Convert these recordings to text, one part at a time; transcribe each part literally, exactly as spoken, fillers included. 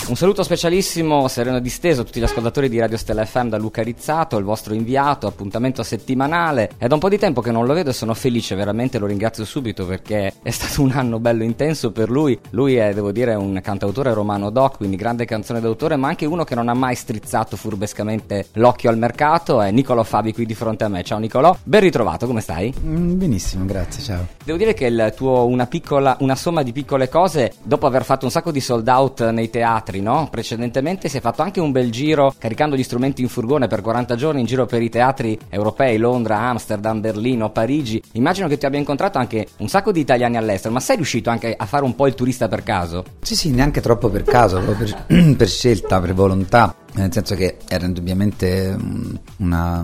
Un saluto specialissimo, sereno e disteso a tutti gli ascoltatori di Radio Stella F M da Luca Rizzato, il vostro inviato, appuntamento settimanale. È da un po' di tempo che non lo vedo e sono felice, veramente lo ringrazio subito perché è stato un anno bello intenso per lui. Lui è, devo dire, un cantautore romano doc, quindi grande canzone d'autore, ma anche uno che non ha mai strizzato furbescamente l'occhio al mercato. È Nicolò Fabi qui di fronte a me. Ciao Nicolò, ben ritrovato, come stai? Mm, benissimo, grazie, ciao. Devo dire che il tuo una piccola, una somma di piccole cose, dopo aver fatto un sacco di sold out nei teatri, no? Precedentemente si è fatto anche un bel giro caricando gli strumenti in furgone per quaranta giorni in giro per i teatri europei, Londra, Amsterdam, Berlino, Parigi. Immagino che ti abbia incontrato anche un sacco di italiani all'estero, ma sei riuscito anche a fare un po' il turista per caso? Sì, sì, neanche troppo per caso, proprio per, per scelta, per volontà, nel senso che era indubbiamente una,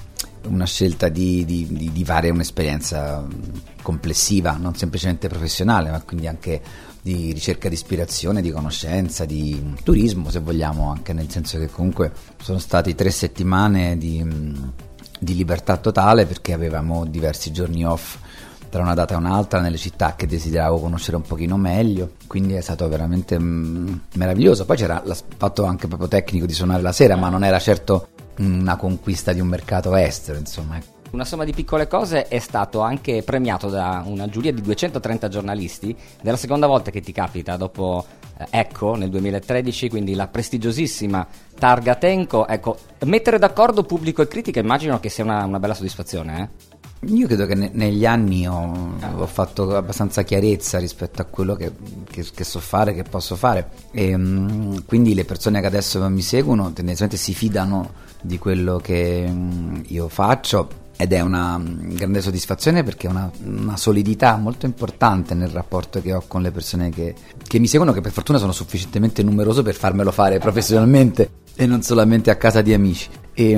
una scelta di, di, di, di fare un'esperienza complessiva, non semplicemente professionale, ma quindi anche di ricerca di ispirazione, di conoscenza, di turismo, se vogliamo, anche nel senso che comunque sono state tre settimane di, di libertà totale, perché avevamo diversi giorni off tra una data e un'altra nelle città che desideravo conoscere un pochino meglio, quindi è stato veramente mh, meraviglioso. Poi c'era l'aspetto anche proprio tecnico di suonare la sera, ma non era certo una conquista di un mercato estero, insomma. Una somma di piccole cose è stato anche premiato da una giuria di duecentotrenta giornalisti, della seconda volta che ti capita dopo eh, Ecco nel duemilatredici, quindi la prestigiosissima targa Tenco. Ecco, mettere d'accordo pubblico e critica immagino che sia una, una bella soddisfazione, eh? Io credo che ne, negli anni ho, ho fatto abbastanza chiarezza rispetto a quello che, che, che so fare, che posso fare, e um, quindi le persone che adesso mi seguono tendenzialmente si fidano di quello che um, io faccio. Ed è una grande soddisfazione, perché è una, una solidità molto importante nel rapporto che ho con le persone che, che mi seguono, che per fortuna sono sufficientemente numeroso per farmelo fare professionalmente e non solamente a casa di amici. E,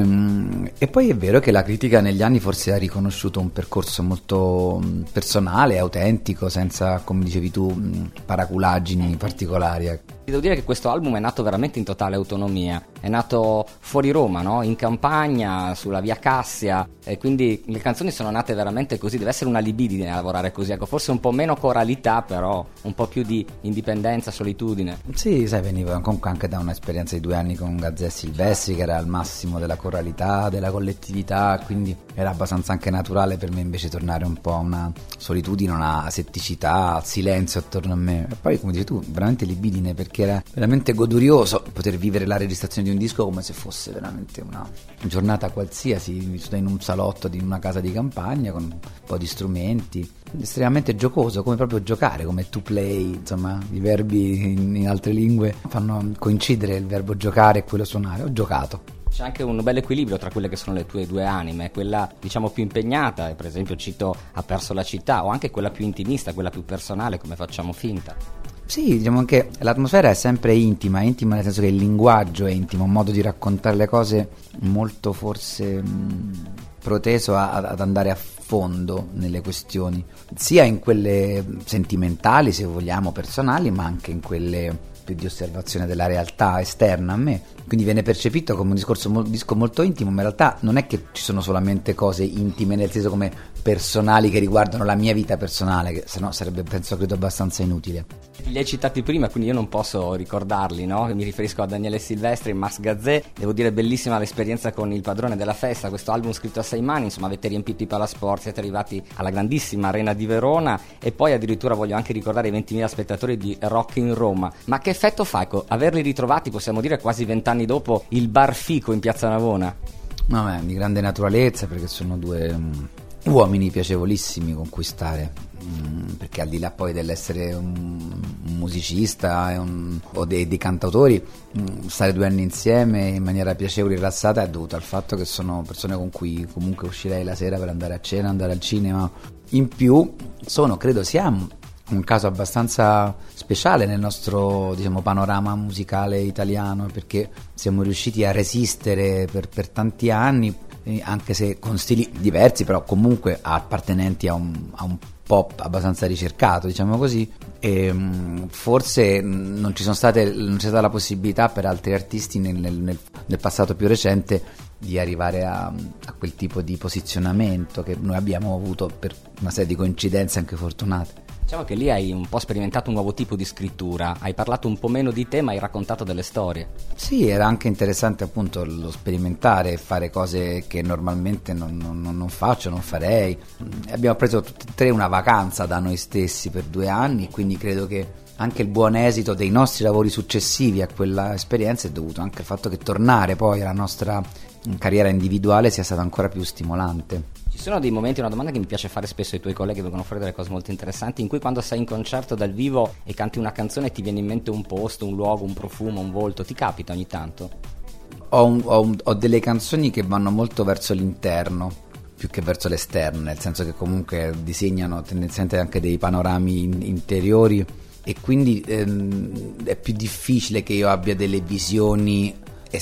e poi è vero che la critica negli anni forse ha riconosciuto un percorso molto personale, autentico, senza, come dicevi tu, paraculaggini particolari. Devo dire che questo album è nato veramente in totale autonomia, è nato fuori Roma, no? In campagna, sulla via Cassia, e quindi le canzoni sono nate veramente così. Deve essere una libidine a lavorare così, ecco, forse un po' meno coralità, però un po' più di indipendenza, solitudine. Sì, sai, venivo comunque anche da un'esperienza di due anni con Gazzè Silvestri, che era al massimo della coralità, della collettività, quindi era abbastanza anche naturale per me invece tornare un po' a una solitudine, una setticità, al silenzio attorno a me. E poi, come dici tu, veramente libidine, perché era veramente godurioso poter vivere la registrazione di un disco come se fosse veramente una giornata qualsiasi, in un salotto di una casa di campagna con un po' di strumenti, estremamente giocoso, come proprio giocare, come to play, insomma i verbi in, in altre lingue fanno coincidere il verbo giocare e quello suonare. Ho giocato. C'è anche un bel equilibrio tra quelle che sono le tue due anime, quella diciamo più impegnata, per esempio cito Ha perso la città, o anche quella più intimista, quella più personale, come Facciamo finta. Sì, diciamo che l'atmosfera è sempre intima, intima nel senso che il linguaggio è intimo, un modo di raccontare le cose molto forse mh, proteso a, ad andare a fondo nelle questioni, sia in quelle sentimentali, se vogliamo, personali, ma anche in quelle più di osservazione della realtà esterna a me. Quindi viene percepito come un discorso un disco molto intimo, ma in realtà non è che ci sono solamente cose intime, nel senso come personali, che riguardano la mia vita personale, che sennò sarebbe, penso, credo, abbastanza inutile. Li hai citati prima, quindi io non posso ricordarli, no? Mi riferisco a Daniele Silvestri e Max Gazzè. Devo dire bellissima l'esperienza con Il padrone della festa, questo album scritto a sei mani, insomma avete riempito i palasport, siete arrivati alla grandissima Arena di Verona, e poi addirittura voglio anche ricordare i ventimila spettatori di Rock in Roma. Ma che effetto fa, ecco, averli ritrovati, possiamo dire quasi vent'anni dopo, il Bar Fico in Piazza Navona? No, beh, di grande naturalezza, perché sono due um, uomini piacevolissimi con cui stare, um, perché al di là poi dell'essere un, un musicista e un, o dei, dei cantautori, um, stare due anni insieme in maniera piacevole e rilassata è dovuto al fatto che sono persone con cui comunque uscirei la sera per andare a cena, andare al cinema. In più sono, credo sia un caso abbastanza speciale nel nostro, diciamo, panorama musicale italiano, perché siamo riusciti a resistere per, per tanti anni, eh, anche se con stili diversi, però comunque appartenenti a un, a un pop abbastanza ricercato, diciamo così, e mh, forse non ci sono state non c'è stata la possibilità per altri artisti nel, nel, nel passato più recente di arrivare a, a quel tipo di posizionamento che noi abbiamo avuto per una serie di coincidenze anche fortunate. Diciamo che lì hai un po' sperimentato un nuovo tipo di scrittura, hai parlato un po' meno di te ma hai raccontato delle storie. Sì, era anche interessante appunto lo sperimentare e fare cose che normalmente non, non, non faccio, non farei. Abbiamo preso tutti e tre una vacanza da noi stessi per due anni, quindi credo che anche il buon esito dei nostri lavori successivi a quella esperienza è dovuto anche al fatto che tornare poi alla nostra carriera individuale sia stata ancora più stimolante. Ci sono dei momenti, una domanda che mi piace fare spesso ai tuoi colleghi, vengono fuori delle cose molto interessanti, in cui quando sei in concerto dal vivo e canti una canzone ti viene in mente un posto, un luogo, un profumo, un volto, ti capita ogni tanto? Ho, un, ho, un, ho delle canzoni che vanno molto verso l'interno più che verso l'esterno, nel senso che comunque disegnano tendenzialmente anche dei panorami in, interiori e quindi ehm, è più difficile che io abbia delle visioni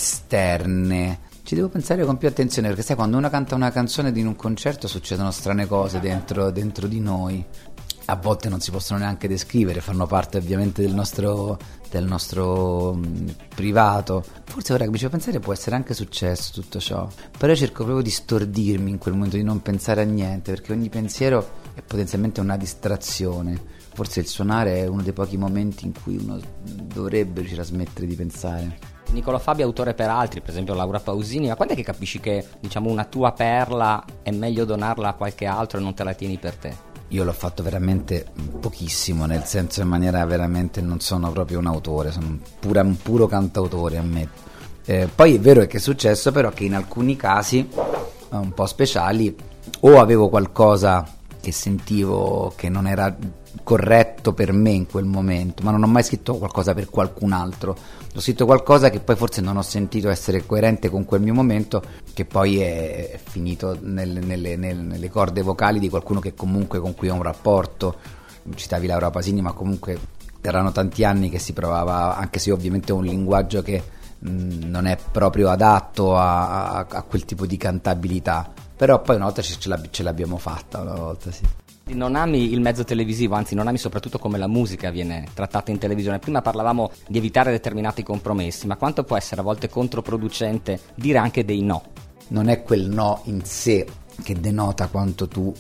esterne. Ci devo pensare con più attenzione, perché sai, quando uno canta una canzone in un concerto succedono strane cose dentro, dentro di noi, a volte non si possono neanche descrivere, fanno parte ovviamente del nostro, del nostro mh, privato. Forse ora che mi ci pensare può essere anche successo tutto ciò, però io cerco proprio di stordirmi in quel momento, di non pensare a niente, perché ogni pensiero è potenzialmente una distrazione. Forse il suonare è uno dei pochi momenti in cui uno dovrebbe riuscire a smettere di pensare. Nicolò Fabi è autore per altri, per esempio Laura Pausini, ma quando è che capisci che, diciamo, una tua perla è meglio donarla a qualche altro e non te la tieni per te? Io l'ho fatto veramente pochissimo, nel senso, in maniera veramente, non sono proprio un autore, sono pura, un puro cantautore, ammetto. Eh, poi è vero che è successo però che in alcuni casi un po' speciali o avevo qualcosa che sentivo che non era corretto per me in quel momento, ma non ho mai scritto qualcosa per qualcun altro, ho scritto qualcosa che poi forse non ho sentito essere coerente con quel mio momento, che poi è, è finito nelle, nelle, nelle, nelle corde vocali di qualcuno che comunque con cui ho un rapporto. Citavi Laura Pausini, ma comunque erano tanti anni che si provava, anche se ovviamente è un linguaggio che mh, non è proprio adatto a, a, a quel tipo di cantabilità, però poi una volta ce, ce, l'ab- ce l'abbiamo fatta, una volta sì. Non ami il mezzo televisivo, anzi non ami soprattutto come la musica viene trattata in televisione. Prima parlavamo di evitare determinati compromessi, ma quanto può essere a volte controproducente dire anche dei no? Non è quel no in sé che denota quanto tu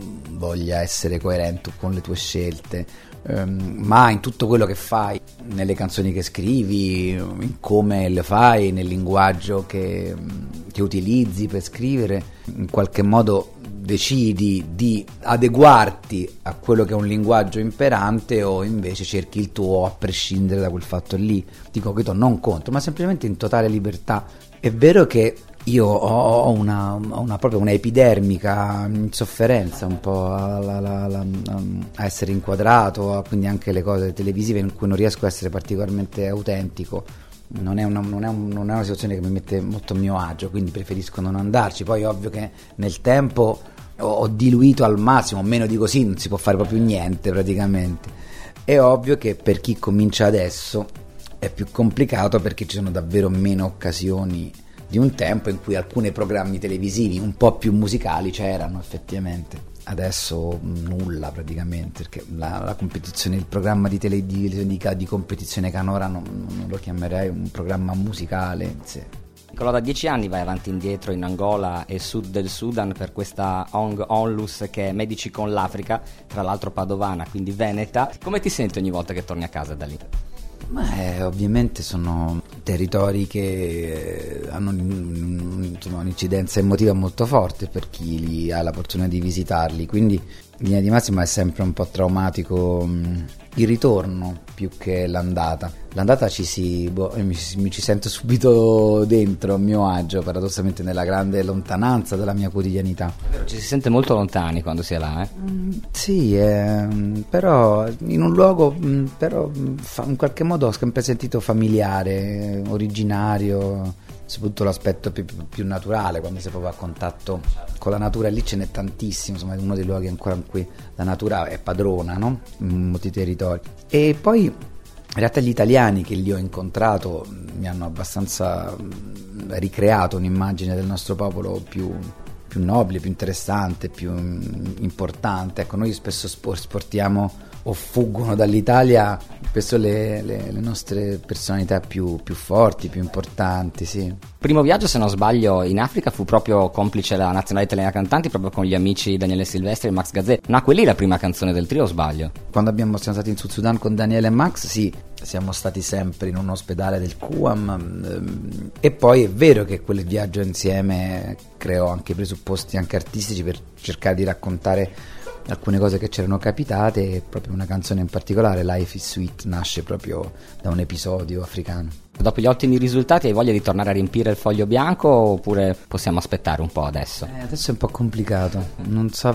voglia essere coerente con le tue scelte, um, ma in tutto quello che fai, nelle canzoni che scrivi, in come le fai, nel linguaggio che, che utilizzi per scrivere, in qualche modo decidi di adeguarti a quello che è un linguaggio imperante o invece cerchi il tuo a prescindere da quel fatto lì. Dico che non contro, ma semplicemente in totale libertà. È vero che io ho una, una proprio una epidermica insofferenza un po' a, a, a, a essere inquadrato, quindi anche le cose televisive in cui non riesco a essere particolarmente autentico. Non è, una, non, è un, non è una situazione che mi mette molto a mio agio, quindi preferisco non andarci. Poi è ovvio che nel tempo ho, ho diluito al massimo, meno di così non si può fare proprio niente praticamente. È ovvio che per chi comincia adesso è più complicato, perché ci sono davvero meno occasioni di un tempo in cui alcuni programmi televisivi un po' più musicali c'erano effettivamente. Adesso nulla praticamente, perché la, la competizione, il programma di, tele, di, di, di competizione canora non, non lo chiamerei un programma musicale in sé. Nicolò, da dieci anni vai avanti e indietro in Angola e sud del Sudan per questa O N G Onlus, che è Medici con l'Africa, tra l'altro padovana, quindi veneta. Come ti senti ogni volta che torni a casa da lì? Beh, ovviamente sono territori che hanno insomma, un'incidenza emotiva molto forte per chi li ha la fortuna di visitarli, quindi in linea di massima è sempre un po' traumatico mh, il ritorno più che l'andata. L'andata ci si boh, mi, mi ci sento subito dentro a mio agio, paradossalmente, nella grande lontananza dalla mia quotidianità. Ci si sente molto lontani quando si è là, eh? Mm, sì, eh, però in un luogo mh, però fa, in qualche modo ho sempre sentito familiare, originario, soprattutto l'aspetto più, più, più naturale, quando sei proprio a contatto con la natura. Lì ce n'è tantissimo, insomma è uno dei luoghi ancora in cui la natura è padrona, no? In molti territori. E poi in realtà gli italiani che lì ho incontrato mi hanno abbastanza ricreato un'immagine del nostro popolo più, più nobile, più interessante, più importante. Ecco, noi spesso sportiamo o fuggono dall'Italia spesso le, le, le nostre personalità più, più forti, più importanti, sì. Primo viaggio, se non sbaglio, in Africa fu proprio complice la Nazionale Italiana Cantanti, proprio con gli amici Daniele Silvestri e Max Gazzè. Nacque lì la prima canzone del trio, o sbaglio? Quando abbiamo, siamo stati in Sud Sudan con Daniele e Max, sì, siamo stati sempre in un ospedale del Q A M, ehm, e poi è vero che quel viaggio insieme creò anche presupposti anche artistici per cercare di raccontare alcune cose che c'erano capitate, e proprio una canzone in particolare, Life is Sweet, nasce proprio da un episodio africano. Dopo gli ottimi risultati hai voglia di tornare a riempire il foglio bianco, oppure possiamo aspettare un po' adesso? Eh, adesso è un po' complicato, non so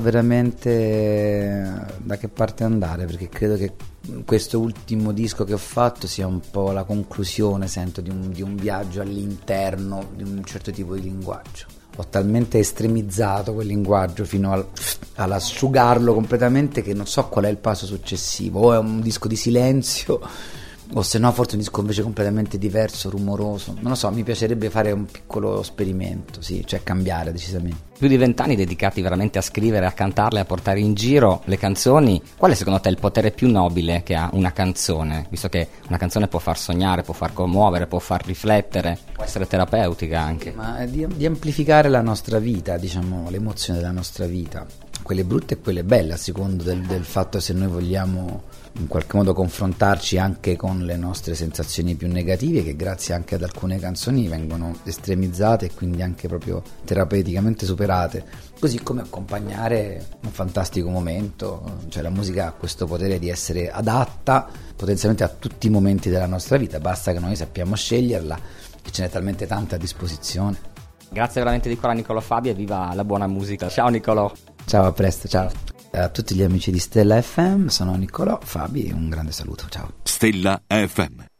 veramente da che parte andare, perché credo che questo ultimo disco che ho fatto sia un po' la conclusione, sento, di un, di un viaggio all'interno di un certo tipo di linguaggio. Ho talmente estremizzato quel linguaggio fino al, all'asciugarlo completamente che non so qual è il passo successivo. O è un disco di silenzio, o se no forse un disco invece completamente diverso, rumoroso. Non lo so, mi piacerebbe fare un piccolo esperimento, sì, cioè cambiare decisamente. Più di vent'anni dedicati veramente a scrivere, a cantarle, a portare in giro le canzoni. Qual è secondo te il potere più nobile che ha una canzone? Visto che una canzone può far sognare, può far commuovere, può far riflettere, può essere terapeutica anche. Ma di, di amplificare la nostra vita, diciamo, l'emozione della nostra vita, quelle brutte e quelle belle, a secondo del, del fatto se noi vogliamo in qualche modo confrontarci anche con le nostre sensazioni più negative, che grazie anche ad alcune canzoni vengono estremizzate e quindi anche proprio terapeuticamente superate, così come accompagnare un fantastico momento. Cioè la musica ha questo potere di essere adatta potenzialmente a tutti i momenti della nostra vita, basta che noi sappiamo sceglierla, e ce n'è talmente tanta a disposizione. Grazie veramente di cuore a Niccolò Fabi, e viva la buona musica. Ciao Niccolò. Ciao, a presto, ciao. A tutti gli amici di Stella F M, sono Niccolò Fabi, un grande saluto, ciao. Stella F M.